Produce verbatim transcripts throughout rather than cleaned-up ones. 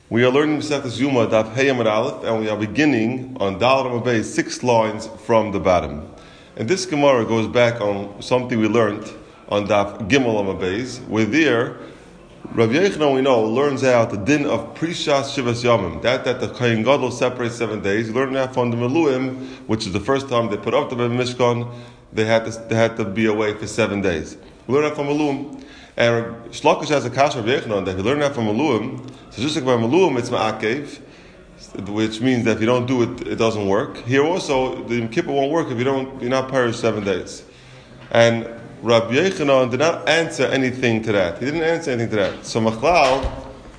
We are learning Masechtas Yuma Daf Hey Amud Aleph, and we are beginning on Daled Amud Beis, six lines from the bottom. And this Gemara goes back on something we learned on Daf Gimel Amud Beis, where there Rav Yochanan, we know, learns out the din of Prishas Shivas Yamim, that that the Kohen Gadol separates seven days. He learned that from the Meluim, which is the first time they put up the Mishkan, they had to they had to be away for seven days. We learned that from Meluim. And Shlakish has a kasha Rav Yochanan that he learned that from Meluim. So just like by Meluim, it's Ma'akev, which means that if you don't do it, it doesn't work. Here also, the Yom Kippur won't work if you don't, you're not perished seven days. And Rabbi Yochanan did not answer anything to that. He didn't answer anything to that. So Machlal,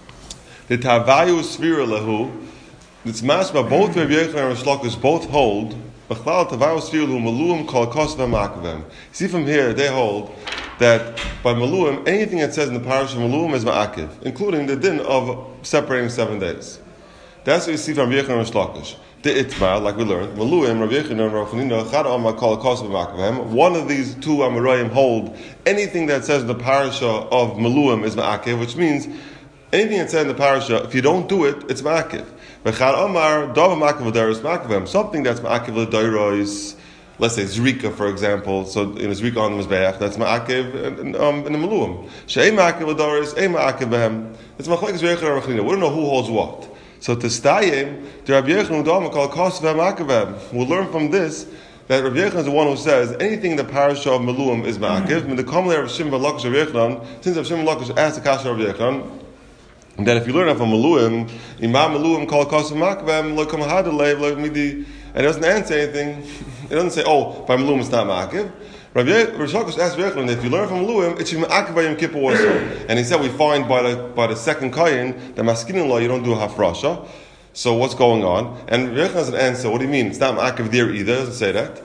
the Tavayu Svira Lahu, it's mashma, both Rabbi Yochanan and Shlakish both hold, Machlal Tavayu Svira Lahu, Meluim Kol Kosva Ma'akavem. See from here, they hold that by Meluim, anything that says in the parish of Meluim is Ma'akiv, including the din of separating seven days. That's what you see from Rabbi Yochanan and Shlakish. The Itmar, like we learned, Meluim, Rabbi Yochanan and Rav Chanina, Chad Amar Kol Kosva Ma'akavem. One of these two Amoraim hold anything that says in the parasha of Meluim is Ma'akiv, which means anything that says in the parasha, if you don't do it, it's Ma'akiv. But Chad Amar Dava Ma'akiv L'Dairos Ma'akavem, something that's Ma'akiv L'Dairos, let's say Zrika, for example, so in a Zrika on the Mizbeach, that's Ma'akev in, um, in the Meluim. She'ei Ma'akev L'Doris, Ei Ma'akev Behem. It's Machlekes Rav Yochanan and Rav Chanina. We don't know who holds what. So to Stayim, the Rabbi Yochanan Udama called Kos V'Ma'akev Behem. We'll learn from this that Rabbi Yochanan is the one who says anything in the parasha of Meluim is Ma'akev. And the Kamal of Shimon Lakish Rav Yochanan, since Rav Shimon Lakish asked the Kasha of Rav Yochanan, that if you learn that from Meluim, Imam Meluim called Kos V'Ma'akev Behem, Lo Kam Hadalei, Lo Midi, and it doesn't answer anything. It doesn't say, oh, by Meluim it's not Ma'akiv. Rabbi Shlakish asked Rav Yochanan, if you learn from Meluim, it should be Ma'akiv by Yom Kippur also. And he said, we find by the by the second Kayin, the Maskinin law, you don't do a Hafrasha. So what's going on? And Rav Yochanan doesn't answer, what do you mean? It's not Ma'akiv there either, it doesn't say that.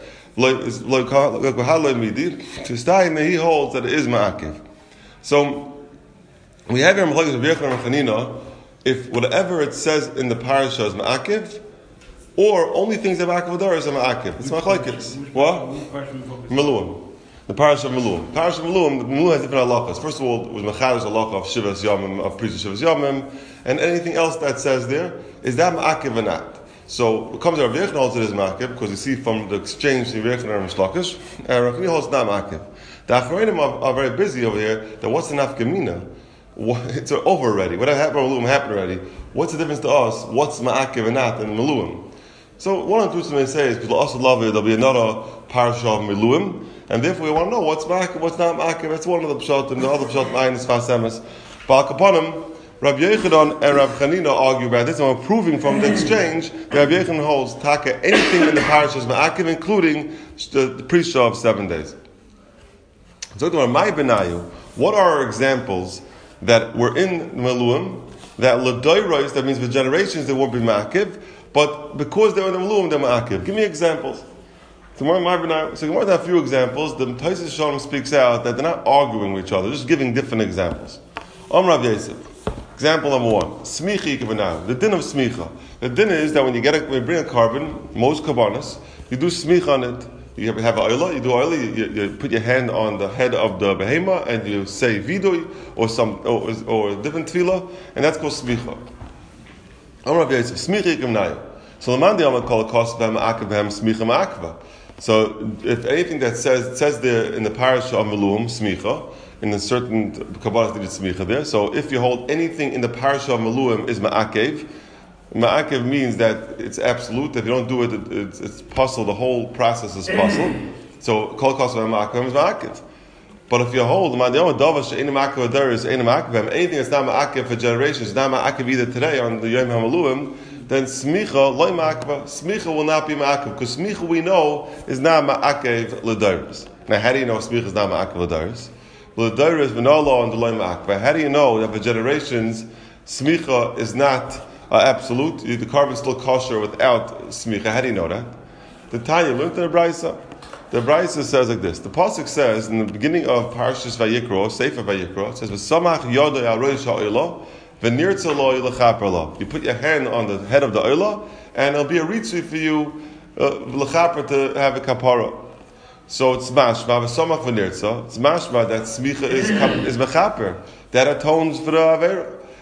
To Stein, he holds that it is Ma'akiv. So, we have here Machlekes Rav Yochanan and Chanina, if whatever it says in the parasha is Ma'akiv, or only things that Ma'akiv L'Doros are Ma'akiv. It's Machlekes. What? Meluim. The Parish of Meluim. Parish of Meluim, the Meluim has different halachas. First of all, it was Mechadish halacha of Shivas Yamim, of Priest of Shivas Yamim, and anything else that says there, is that Ma'akiv or not? So, it comes to Rav Yochanan holds it is Ma'akiv, because you see from the exchange in Rav Yochanan and Shlakish, and Rav Chanina holds not Ma'akiv. The Acharonim are, are very busy over here, that what's the nafkamina? It's over already. Whatever happened in Meluim happened already. What's the difference to us? What's Ma'akiv or not in Meluim? So one of the things they say is because also love it, there'll be another parasha of Meluim, and therefore we want to know what's Ma'akiv, what's not Ma'akiv. That's one of the pshat, and the other pshat mine is Chas Emes. But Kapanim, Rabbi Yochanan and Rav Chanina argue about this, and we're proving from the exchange that Rabbi Yochanan holds taka anything in the parasha is Ma'akiv, including the, the pre-shah of seven days. So my benayu, what are our examples that were in Meluim that l'doiros, that means for generations they won't be Ma'akiv, but because they were in the Meluim, they're Ma'akiv. Give me examples. So Gemara has a few examples. The Taisus Shalom speaks out that they're not arguing with each other, just giving different examples. Om Rav Yosef. Example number one. Smicha Yikavanah. The din of Smicha. The din is that when you get a, when you bring a carbon, most karbanos, you do Smicha on it. You have, have an oila, you do oila, you, you, you put your hand on the head of the behema and you say vidui or some or, or a different tefillah, and that's called Smicha. Om Rav Yosef. Smicha Yikavanah. So the Mandi Amar call Kos V'Hem Ma'akiv V'Hem Smicha Ma'akva. So, if anything that says says there in the parasha of Meluim, Smicha, in a certain Kabbalah did Smicha there. So, if you hold anything in the parasha of Meluim is Ma'akev, Ma'akev means that it's absolute. If you don't do it, it it's, it's puzzle. The whole process is puzzle. So, Kol Kos Ma'akev is Ma'akev. But if you hold anything that's not Ma'akev for generations, it's not Ma'akev either today on the Yom HaMeluim, then smicha loy ma'akva. Smicha will not be ma'akev, because smicha we know is not ma'akev l'dairos. Now, how do you know smicha is not ma'akev l'dairos? L'dairos v'nolo and loy ma'akva. How do you know that for generations smicha is not uh, absolute? The carbon is still kosher without smicha. How do you know that? The Tanya learned the Brisa. The Brisa says like this. The pasuk says in the beginning of Parashas Vayikra, Sefer Vayikra, it says v'samach yodei al rosh ha'olah. You put your hand on the head of the oila, and it'll be a ritzui for you uh, to have a kapara. So it's mashma v'samach v'nirtza. It's mashma that smicha is is mechaper that atones for the avera.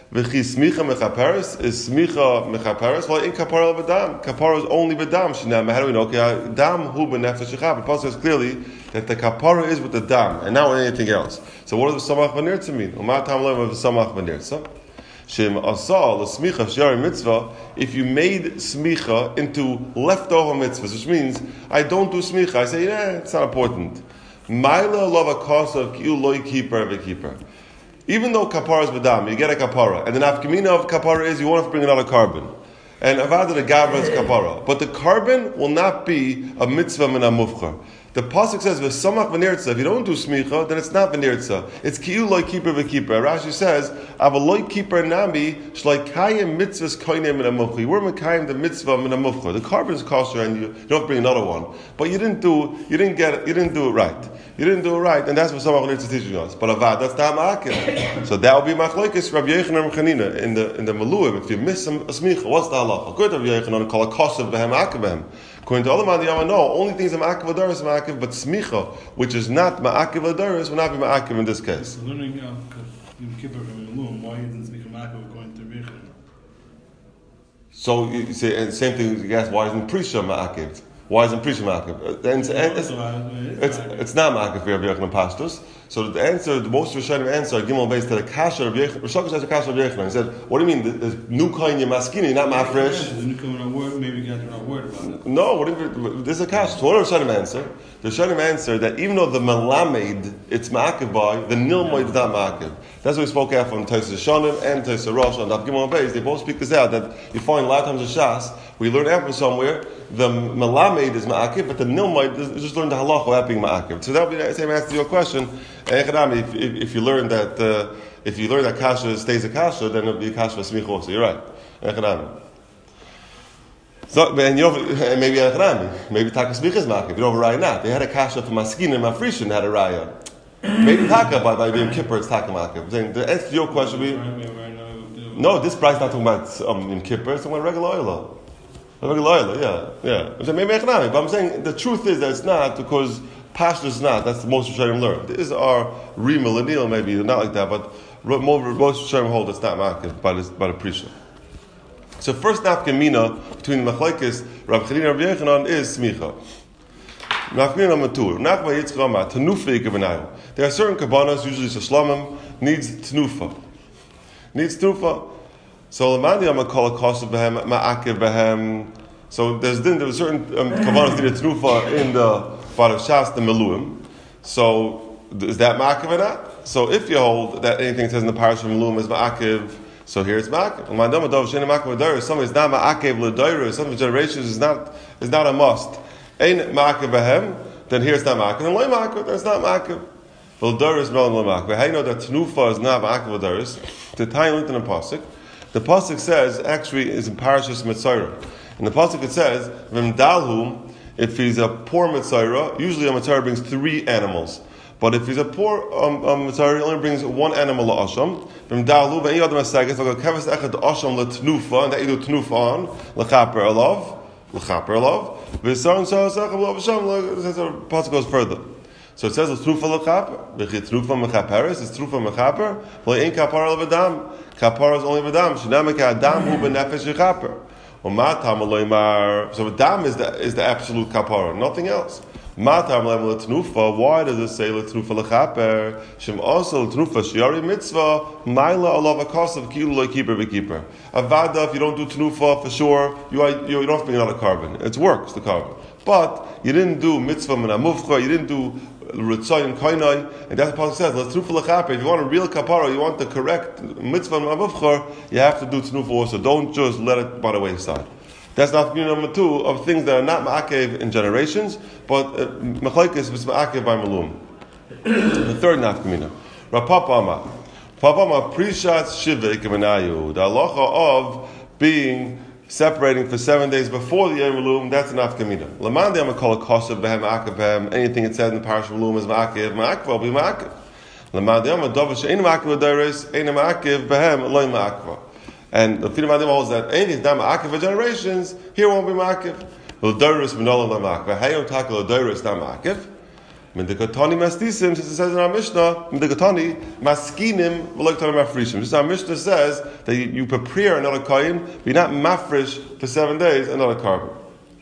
V'chi smicha mechaperes is smicha mechaperes. Well, in kapara b'dam. Kapara is only b'dam. Shinam. How do we know? Okay, dam hu b'nefesh shechaper. Paul says clearly that the kapara is with the dam and not with anything else. So what does the samach v'nirtza mean? Umat tamleim of the samach v'nirtza. Shem asal the smicha shari mitzvah. If you made smicha into leftover mitzvahs, which means I don't do smicha, I say yeah, it's not important. Maila lova kosav ki loy keeper v'keeper. Even though kapara is b'dam, you get a kapara, and the nafkamina of kapara is you want to bring another carbon. And avada the gavra is kapara. But the carbon will not be a mitzvah min amufchar. The pasuk says v'samach v'nirtza. If you don't do smicha, then it's not v'nirtza. It's ki'u loy keeper v'keeper. Rashi says ava loy keeper nami shloi kayim mitzvahs koinem min amufchar. You were mekayim the mitzvah min amufchar. The carbon is kosher, and you, you don't have to bring another one. But you didn't do you didn't get you didn't do it right. You didn't do it right, and that's what samach v'nirtza is teaching us. But avad, that's not ma'akev. So that would be machlokes Rabbi Yochanan and Chanina in the in the maluim. If you miss a smicha, what's the halacha? According to Rabbi Yochanan, call a kosav b'hem ma'akev. According to Olam Adiyama, no, only things that ma'akev adaris ma'akev, but smicha, which is not ma'akev adaris, will not be ma'akev in this case. So learning Yom Kippur from Elul, why isn't smicha ma'akev according to Rabbi Yochanan? So you say, and same thing. You ask, why isn't prisha ma'akev? Why isn't prisha ma'akev? And it's, it's, it's, it's not ma'akev for Rabbi Yochanan Pashtus. So the answer, the most Rishonim answer, Gimel based to the kasha of Rabbi Yochanan. Rosh Hashanah has a kasha of Rabbi Yochanan. He said, "What do you mean? The new kohen maskini, not mafresh?" The new kohen are worried. Maybe guys are not worried about it. No, what if it, this is a kasha. So what does Rishonim answer? The Rishonim answer that even though the melamed it's ma'akev by, the nilmoid is not ma'akev. That's what we spoke out from Tosas Shonim and Tosas Rosh on Daf Gimel Beis. They both speak this out that you find a lot of times in Shas we learn out from somewhere the melamed is ma'akev, but the nilmoid is just learn the halacha without being ma'akev. So that would be the same answer to your question. If, if, if you learn that uh, if you learn that kasha stays a kasha, then it'll be a kasha smicha also. You're right. So, and you know, maybe maybe taka smicha is ma'akev. You know, right now they had a kasha to maskin and mafrishin had a raya. Maybe taka by by being kippur it's taka ma'akev. Saying the answer to your question would be no. This price not talking about um, in kippur. It's talking about regular oil. Regular oil, yeah, yeah. I'm saying maybe but I'm saying the truth is that it's not because. Pashtus is not. That's the most Rishonim learn. These are re-millennial, maybe not like that, but most Rishonim hold it's not ma'akev by the by the prisha. So first nafkamina between the machlekes Rav Chanina and Rav Yochanan is smicha. Nafkamina matur. Nachma yitzchama tenufa yikabenayu. There are certain kabbanas, usually shlamim, needs tenufa. Needs tenufa. So lemandi I'm gonna call a kosav behem ma'akev behem. So there's then there are certain um, kabbanas needed tenufa in the part of Shas the Meluim. So is that ma'akev or not? So if you hold that anything that says in the parish of Meluim is ma'akev, so here it's ma'akev. Some is not ma'akev l'doira. Some generations is not is not a must. Ain't ma'akev behem, then here it's not ma'akev. And loy ma'akev, then it's not ma'akev. L'doira is melon ma'akev. How you know that tenufa is not ma'akev l'doira? The time linked in the pasuk. The pasuk says actually is in Parashas Mitzrayim. In the pasuk it says v'mdalhu. If he's a poor Mitzayra, usually a Mitzayra brings three animals. But if he's a poor um, um, Mitzayra, he only brings one animal la'asham. From Dalu, any other Masagas, like a Keves Echad Asham l'tnufa, and that you do tnufa on, l'chaper alav, l'chaper alav, v'sar and sar sachab l'avasham, the pasuk goes further. So it says l'tnufa l'chaper, v'chi tnufa mechaperes, it's tnufa mechaper, v'le'in kapar l'vadam, kapar is only v'dam, shenamik adam hu b'nefesh l'chaper. So dam is the is the absolute kapara, nothing else. Why does it say l'tnufa l'chaper? Shem also l'tnufa shiari mitzvah ma'ila olav akasav kilu lo'keeper v'keeper. Avada, if you don't do tnufa for sure, you are, you don't have to bring another carbon. It's works the carbon, but you didn't do mitzvah min amufcha. You didn't do Ritzoy and Koinai, and that's what it says. Let's tnufa l'chaper. If you want a real kapara, you want the correct mitzvah mavavchar, you have to do tnufa also. Don't just let it by the wayside. That's not number two of things that are not ma'akev in generations, but machlekes is ma'akev by malum. The third nafkamina, Rapapa Amar, Papa Amar prishat shivei kemenayu. The halacha of being separating for seven days before the Yom Elul, that's an nafkamina. Lamande I'm going to call a kosav behem ma'akev behem. Anything it said in the parish of Elul is ma'akev, ma'akev will be ma'akev. Lamande I'm going to dova she'ein ma'akev adairis, ein ma'akev behem, loy ma'akev. And the Fidim Adim holds that anything is not ma'akev for generations, here won't be ma'akev. L'dairis v'nolam la ma'akev. Hayom takel l'dairis not ma'akev. Mendekatani Mastisim, since it says in our Mishnah, Mendekatani Maskinim V'Lektanim Mafrishim. Just our Mishnah says that you, you prepare another kohen, but you're not mafresh for seven days another carbon.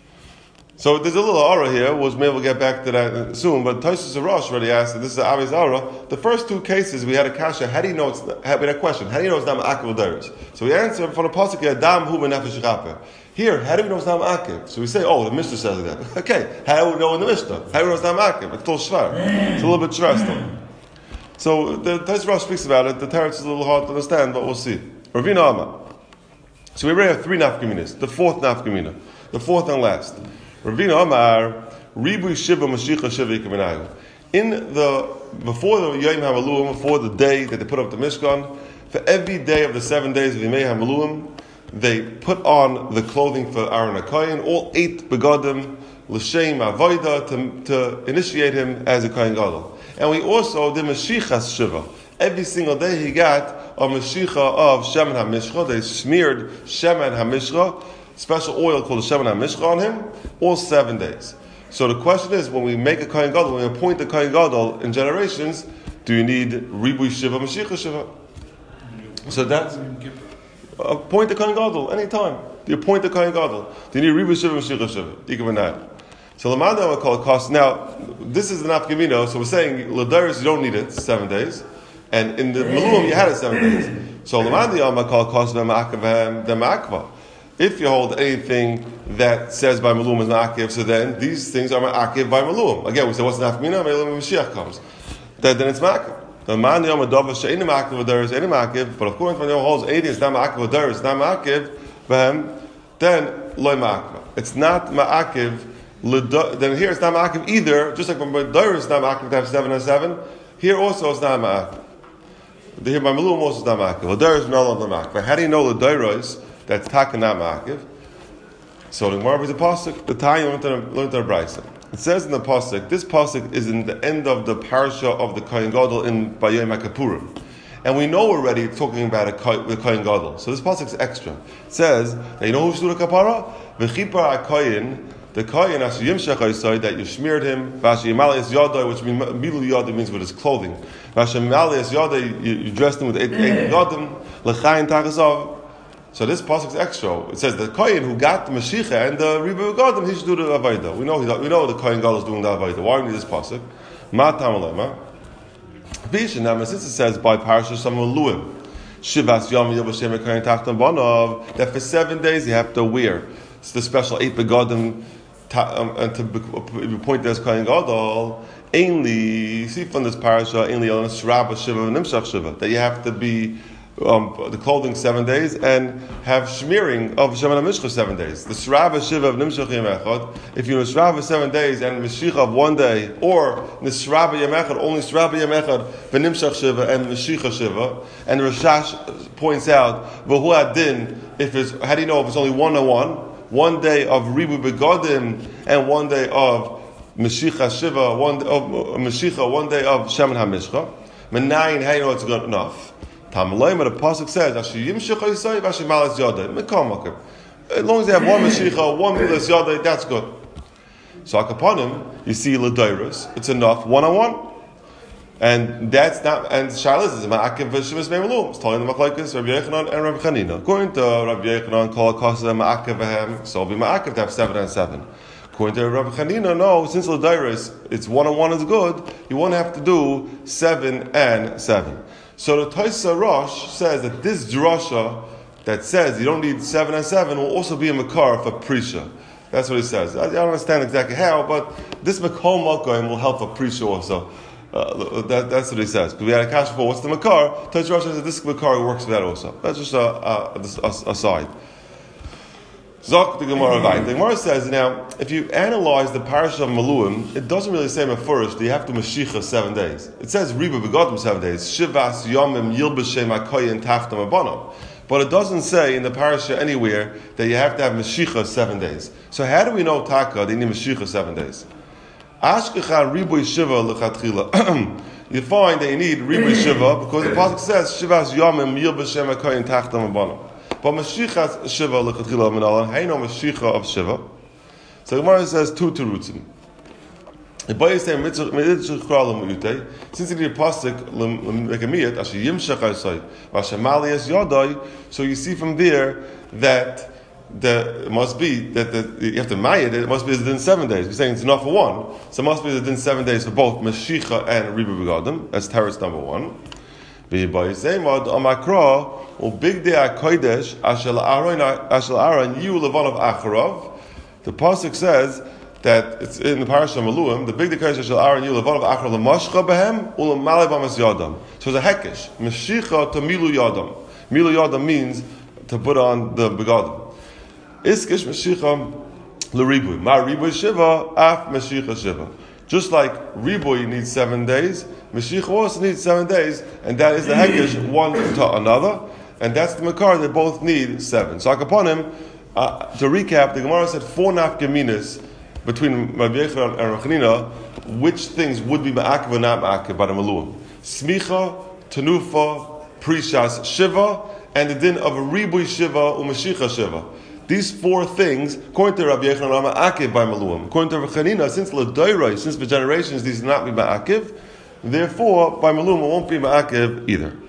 So there's a little aura here. We'll maybe we'll get back to that soon. But Tosfos Rosh already asked, and this is Avi's aura. The first two cases we had a kasha. How do you know it's? We had a question. How do you know it's not ma'akev l'dairos? So we answered from the pasuk Adam hu b'nefesh chaper. Here, how do we know it's not ma'akev? So we say, oh, the Mishnah says that. Okay, how do we know in the Mishnah? How do we know it's not ma'akev? It's still shvar. It's a little bit shvar still. So the Tosfos Rosh speaks about it. The teretz is a little hard to understand, but we'll see. Ravina Amar. So we already have three nafkaminas. The fourth nafkamina, the fourth and last. Ravina Amar, Ribu Shiva Mashicha Shiva Yikaminayu. In the, before the Yom HaMaluim, before the day that they put up the Mishkan, for every day of the seven days of Yom HaMaluim, they put on the clothing for Aaron HaKohen, all eight begadim, L'Shem Avoida, to, to initiate him as a Kohen Gadol. And we also did Mashichas Shiva. Every single day he got a Mashicha of Shemen HaMishcha. They smeared Shemen HaMishcha, special oil called the Shemen HaMishcha on him, all seven days. So the question is, when we make a Kohen Gadol, when we appoint a Kohen Gadol in generations, do you need Ribui Shiva, Mashiach Shiva? So that's, appoint a Kohen Gadol anytime. Do you appoint a Kohen Gadol? Do you need Ribui Shiva, Mashiach Shiva? Ikavanayi. So Lamanda will call it cost. Now, this is the Nafkamino, so we're saying, L'Dairos, you don't need it, seven days. And in the Maluim, you had it seven days. So Lamanda will call it cost, the Ma'akva. If you hold anything that says by Malum is Ma'akiv, so then these things are Ma'akiv by Malum. Again, we say, what's Nafkamina? Malum Mashiach comes. Then, then it's Ma'akiv. The man yom adava she'ini Ma'akiv v'der is any Ma'akiv, but according to when you holds eighty, it's not Ma'akiv v'der, it's not Ma'akiv, then loy Ma'akiv. It's not Ma'akiv, then here it's not Ma'akiv either, just like when v'der is not Ma'akiv to have seven and seven, here also it's not Ma'akiv. Here by Malum also is not Ma'akiv. V'der is no longer Ma'akiv. But how do you know the Dairos? That's taka not ma'akiv. So the Gemara is a pasuk. The Tanya learned the Brisa. It says in the pasuk. This pasuk is in the end of the parasha of the Kohen Gadol in Bayom HaKippurim, and we know already it's talking about a the Kohen Gadol. So this pasuk is extra. It says that you know who's doing the kapara? V'chipar HaKohen, the Kohen asher yimshach ha'isai, that you smeared him. V'asher yimalias yadai, which means milu yadai means with his clothing. V'asher yimalias yadai, you dressed him with eight eight yadim l'chayin tachasav. So this pasuk is extra. It says the Kohen who got the Mashiach and the Ribu Gadim, he should do the Avodah. We know we know the Kohen Gadol is doing the Avodah. Why do we need this pasuk? Ma tamalema. Vishnam, since it says by Parashat Samaluim, Shivas Yom Yavashem Kohen Tachtam Banov, that for seven days you have to wear it's the special eight begadim um, and to be pointed as Kohen Gadol. Ainly see from this parasha, ainly on Shraba Shiva and Nimshach Shiva, that you have to be. Um, the clothing seven days and have smearing of Shemen HaMishcha seven days. The Srava Shiva of Nimshach Yom Echad. If you Nisrava seven days and Mashiach of one day, or Nisrava Yom Echad, only Srava Yom Echad, V'Nimshach Shiva and Mashiach Shiva. And Rashash points out, V'hu Adin, if it's, how do you know if it's only one on one? One day of Ribu Begadim and one day of Mashiach Shiva, one day of Mashiach, one day of Shemen HaMishcha. Menayin, how do you know it's good enough? Tamalayim, the pasuk says, "Asher yimshich ha'isai, v'asher malas yadai." Mekom as long as they have one Mashiach, one malas yadai, that's good. So akaponim, you see l'dairos, it's enough one on one, and that's not. And Shalas is ma'akev v'shivas me'malum. It's telling the machlokes Rabbi Yochanan and Rabbi Chanina. According to Rabbi Yochanan, kol hakasa ma'akev v'hem, so be ma'akev to have seven and seven. According to Rabbi Chanina, no, since l'dairos, it's one on one is good. You won't have to do seven and seven. So the Tosfos Rosh says that this drasha that says you don't need seven and seven will also be a makar for prisha. That's what he says. I don't understand exactly how, but this makol makoim will help for prisha also. Uh, that, that's what he says. Because we had a kasha for what's the makar. Tosfos Rosh says that this makar works for that also. That's just a, a, a, a side. Zok the Gemara Vayt. The Gemara says now, if you analyze the parasha of Maluim, it doesn't really say mefurish that you have to Mashiach seven days. It says Riba Begadim seven days. Shivas Yomim Yilbashem HaKoyen Taftam Abanom. But it doesn't say in the parasha anywhere that you have to have Mashiach seven days. So how do we know Taka they need Mashiach seven days? Ashkecha Ribu Shiva Lechatchila. You find that you need Ribu Shiva because the pasuk says Shivas Yomim Yilbashem HaKoyen Taftam Abanom. But Mashiach Shiva lechatchila minalan. How you know Mashiach of Shiva? So the Gemara says two terutzim. Since it is pasuk lekamiyat asher yimshach asay vashamali es yadai, so you see from there that the it must be that the, you have to mayit it. It must be within seven days. You're saying it's enough for one, so it must be within seven days for both meshicha and riba begadim. That's teretz number one. V'yibayisemad amakra or big day akodesh ashel aron ashel aron you levon of acharav. The pasuk says that it's in the parasha Maluim, the big declaration shall Aaron you levon of achar lemashcha behem ulam malebamas yadam. So it's a hekesh meshicha to milu yadam. Milu yadam means to put on the begadim. Iskish meshicha l'ribuy. Ma ribuy shiva af meshicha shiva. Just like ribuy needs seven days, meshicha also needs seven days, and that is the hekesh one to another, and that's the makar. They both need seven. So upon him, uh, to recap, the Gemara said four nafkaminas between Rabbi Yechon and Rechanina, which things would be ma'akiv or not ma'akiv by the Maluim. Smicha, Tenufa, Prishas, Shiva, and the din of a Ribuy Shiva or Mashicha Shiva. These four things, according to Rabbi Yechon, are ma'akiv by Maluim. According to Rechanina, since L'Doiroi, since for generations, these do not be ma'akiv, therefore, by Maluim, it won't be ma'akiv either.